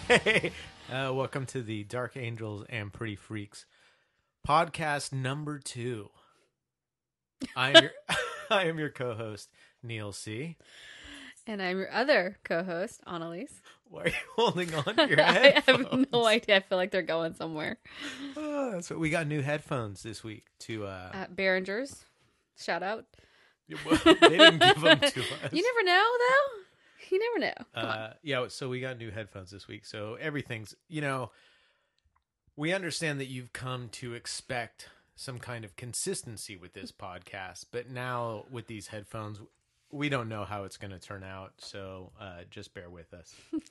Hey, welcome to the Dark Angels and Pretty Freaks podcast number 2. I am your co-host Neil C. And I'm your other co-host, Annalise. Why are you holding on to your I headphones? have no idea. I feel like they're going somewhere. Oh, that's what we got. New headphones this week to. Behringer's, shout out. They didn't give them to us. You never know, though. You never know. Come on. Yeah. So we got new headphones this week. So everything's. We understand that you've come to expect some kind of consistency with this podcast, but now with these headphones, we don't know how it's going to turn out. So just bear with us.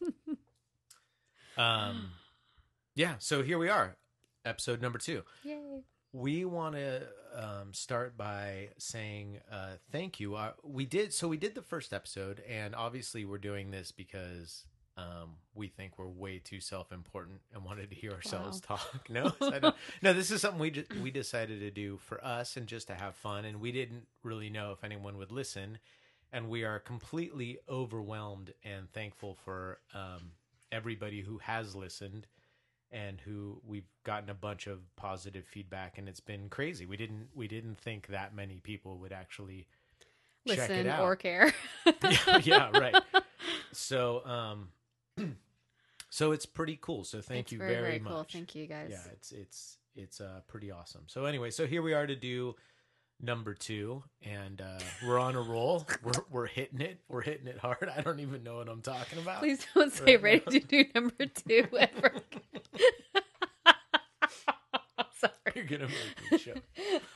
Yeah. So here we are, episode number 2. Yay. We want to start by saying thank you. We did the first episode, and obviously we're doing this because we think we're way too self-important and wanted to hear ourselves talk. No, no, this is something we decided to do for us and just to have fun, and we didn't really know if anyone would listen, and we are completely overwhelmed and thankful for everybody who has listened. And who we've gotten a bunch of positive feedback, and it's been crazy. We didn't think that many people would actually check it Listen out or care. yeah, right. So, so it's pretty cool. So thank you very much. Cool. Thank you, guys. Yeah, it's pretty awesome. So anyway, so here we are to do number 2, and we're on a roll. We're hitting it. We're hitting it hard. I don't even know what I'm talking about. Please don't say ready to do number 2 ever. Sorry. You're gonna make me choke.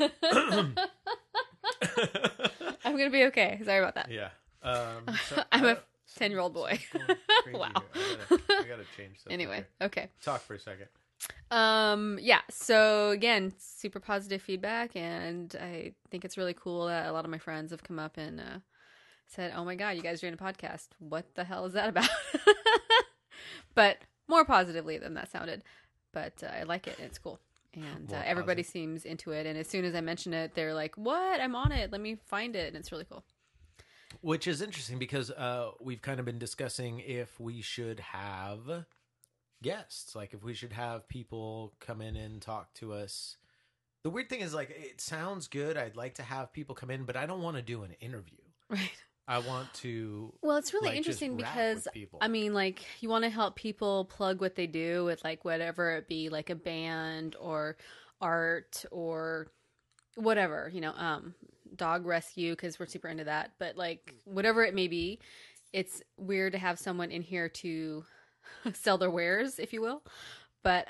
I'm going to be okay. Sorry about that. Yeah. So I'm a 10-year-old boy. Wow. Wow. I gotta change something. Anyway, here. okay. Talk for a second. Yeah, so again, super positive feedback, and I think it's really cool that a lot of my friends have come up and said, oh my god, you guys are doing a podcast, what the hell is that about? But more positively than that sounded, but I like it, it's cool, and everybody seems into it, and as soon as I mention it, they're like, what, I'm on it, let me find it, and it's really cool. Which is interesting because we've kind of been discussing if we should have guests, like if we should have people come in and talk to us. The weird thing is, like, it sounds good. I'd like to have people come in, but I don't want to do an interview. Right. I want to. Well, it's really interesting because, I mean, like, you want to help people plug what they do with, like, whatever it be, like a band or art or whatever, dog rescue, because we're super into that. But, like, whatever it may be, it's weird to have someone in here to sell their wares, if you will. But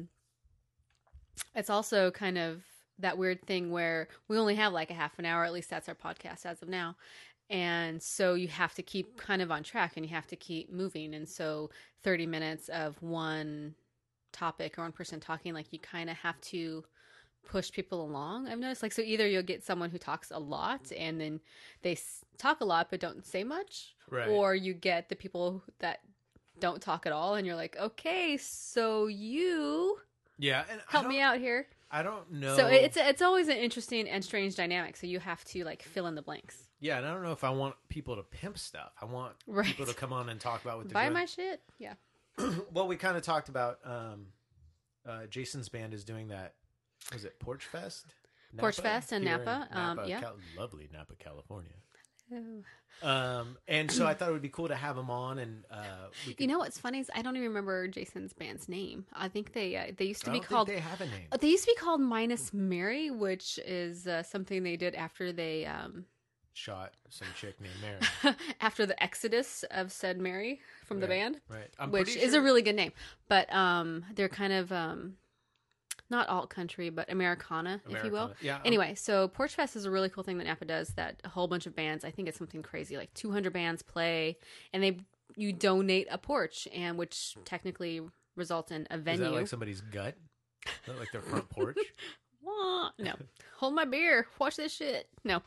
it's also kind of that weird thing where we only have like a half an hour, at least that's our podcast as of now. And so you have to keep kind of on track and you have to keep moving. And so 30 minutes of one topic or one person talking, like you kind of have to push people along. I've noticed, like, so either you'll get someone who talks a lot and then they talk a lot but don't say much, right. Or you get the people that don't talk at all and you're like, okay, so you and help me out here. I don't know. So it's always an interesting and strange dynamic. So you have to, like, fill in the blanks. Yeah, and I don't know if I want people to pimp stuff. I want people to come on and talk about what they're doing. Buy my shit. Yeah. Well, we kind of talked about Jason's band is doing that. Was it Porch Fest? Porch Fest in Napa. Yeah. Lovely Napa, California. Oh. And so I thought it would be cool to have him on, and we could... You know what's funny is I don't even remember Jason's band's name. I think they used to be called. They have a name. They used to be called Minus Mary, which is something they did after they shot some chick named Mary after the exodus of said Mary from the band, right? Which is a really good name, but they're kind of not alt country, but Americana, if you will. Yeah. Anyway, so Porch Fest is a really cool thing that Napa does. That a whole bunch of bands, I think it's something crazy, like 200 bands play, and you donate a porch, and which technically results in a venue. Is that like somebody's gut? Is that like their front porch? No. Hold my beer. Watch this shit. No.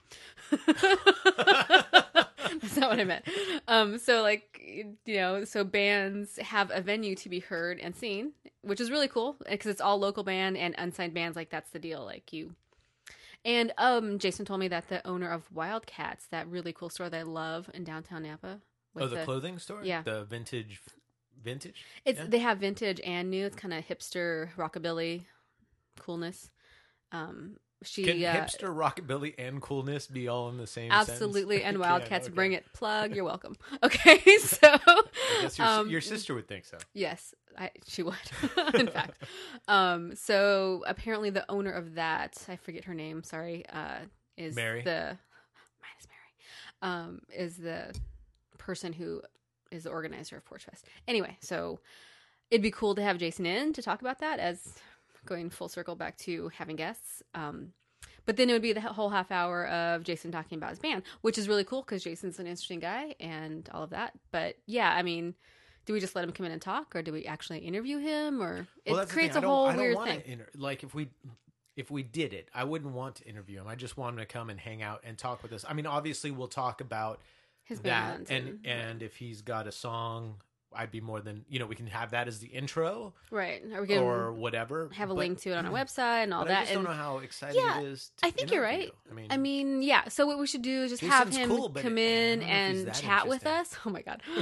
That's not what I meant. So, like, so bands have a venue to be heard and seen, which is really cool because it's all local band and unsigned bands. Like, that's the deal. Like, you. And Jason told me that the owner of Wildcats, that really cool store that I love in downtown Napa. The clothing store? Yeah. The vintage vintage. It's Yeah. they have vintage and new. It's kind of hipster rockabilly coolness. She Can hipster rockabilly and coolness be all in the same absolutely sentence? and Can, Wildcats okay. bring it. Plug. You're welcome. Okay, so I guess your sister would think so. yes, she would. In fact, so apparently the owner of that, I forget her name. Sorry, is Mary? the minus Mary, is the person who is the organizer of Porch Fest. Anyway, so it'd be cool to have Jason in to talk about that, as going full circle back to having guests. But then it would be the whole half hour of Jason talking about his band, which is really cool because Jason's an interesting guy and all of that. But yeah, I mean, do we just let him come in and talk, or do we actually interview him, or Well, it that's the creates thing. a whole I don't weird want thing? to like if we did it, I wouldn't want to interview him. I just want him to come and hang out and talk with us. I mean, obviously, we'll talk about His that, band and if he's got a song, I'd be more than we can have that as the intro, right? Or we can or whatever. have a But- link to it on our website and all but that. I just and don't know how exciting yeah, it is. To I think you're interview. right. I mean, yeah. So what we should do is just have Jason's him cool, but come I in don't know if he's and that chat with interesting. us. Oh my god.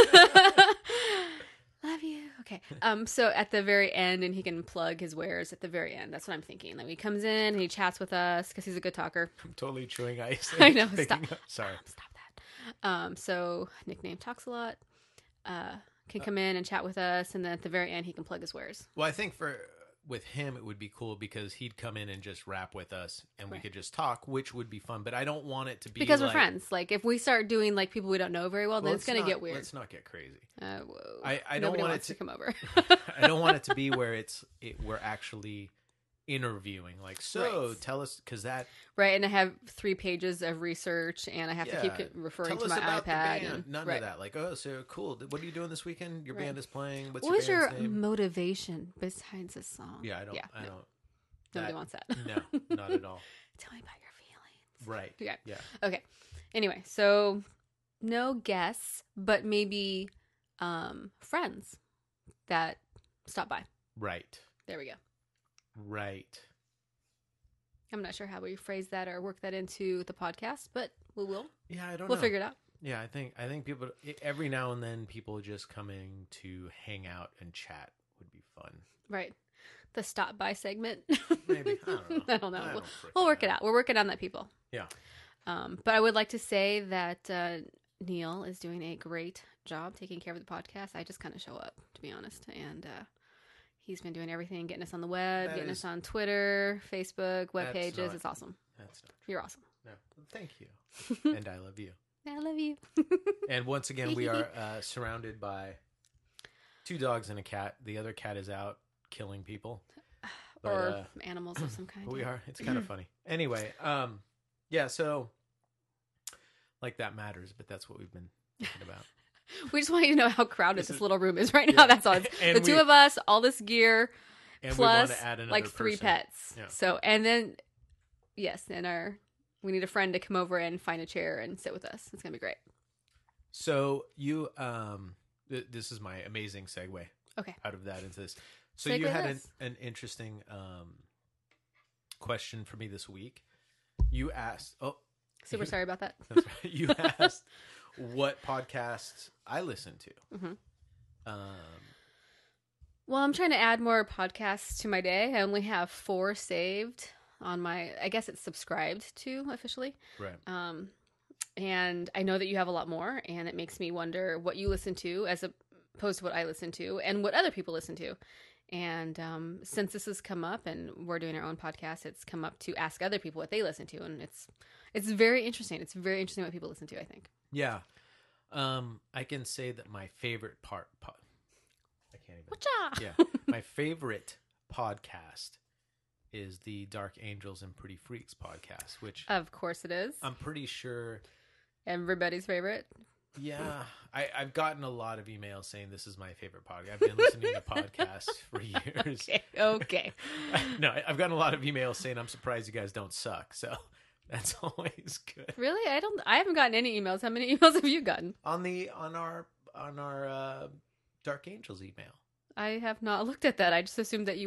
Love you. Okay. So at the very end, and he can plug his wares at the very end. That's what I'm thinking. Like he comes in and he chats with us because he's a good talker. I'm totally chewing ice. I know, Picking stop. up- Sorry. Stop that. So nickname talks a lot. Can come in and chat with us, and then at the very end, he can plug his wares. Well, I think with him, it would be cool because he'd come in and just rap with us, and we Right. could just talk, which would be fun. But I don't want it to be Because we're like- friends. Like if we start doing like people we don't know very well, then it's let's gonna not- get weird. Let's not get crazy. Whoa. I don't Nobody want it wants to- to come over. I don't want it to be where we're actually interviewing. Like, so Right. tell us, because that Right, and I have 3 pages of research, and I have to Yeah. keep referring tell to us my about the iPad. band. And, None right. of that. Like, oh, so cool. What are you doing this weekend? Your Right. band is playing. What's What was your your band's name? motivation besides this song? Yeah, I don't. Nobody that- wants that. No, not at all. Tell me about your feelings. Right. Yeah. Yeah. Okay. Anyway, so no guests, but maybe friends that stop by. Right. There we go. Right. I'm not sure how we phrase that or work that into the podcast, but we will. Yeah, I don't know. We'll figure it out. Yeah, I think people every now and then people just coming to hang out and chat would be fun. Right. The stop by segment. Maybe. I don't know. I don't know. I We'll, don't freaking we'll work it know. out. We're working on that, people. Yeah. But I would like to say that Neil is doing a great job taking care of the podcast. I just kind of show up, to be honest. And he's been doing everything, getting us on the web, That getting is- us on Twitter, Facebook, web That's pages. not- It's awesome. That's not You're awesome. no. Thank you. And I love you. I love you. And once again, we are surrounded by 2 dogs and a cat. The other cat is out killing people. But, or animals of some kind. we are. It's kind of funny. Anyway, yeah. So, like that matters, but that's what we've been thinking about. We just want you to know how crowded This this is- little room is right now. Yeah. That's all. It's And the 2 of us, all this gear, And plus we want to add another like 3 person. pets. Yeah. So, and then, yes, and we need a friend to come over and find a chair and sit with us. It's going to be great. So you, this is my amazing segue. Okay. Out of that into this. So Segue you had this. an interesting question for me this week. You asked. Oh, Super sorry about that. that's right. You asked what podcasts I listen to. Mhm. Um, Well, I'm trying to add more podcasts to my day. I only have 4 saved on my, I guess it's subscribed to officially. right. And I know that you have a lot more, and it makes me wonder what you listen to as opposed to what I listen to and what other people listen to. And since this has come up and we're doing our own podcast, it's come up to ask other people what they listen to. And it's very interesting. It's very interesting what people listen to, I think. Yeah. I can say that my favorite I can't even. Whatcha? Yeah. My favorite podcast is the Dark Angels and Pretty Freaks podcast, which Of course it is. I'm pretty sure. Everybody's favorite. Yeah. I've gotten a lot of emails saying this is my favorite podcast. I've been listening to podcasts for years. Okay. No, I've gotten a lot of emails saying I'm surprised you guys don't suck. So that's always good. Really? I haven't gotten any emails. How many emails have you gotten? On our Dark Angels email. I have not looked at that. I just assumed that you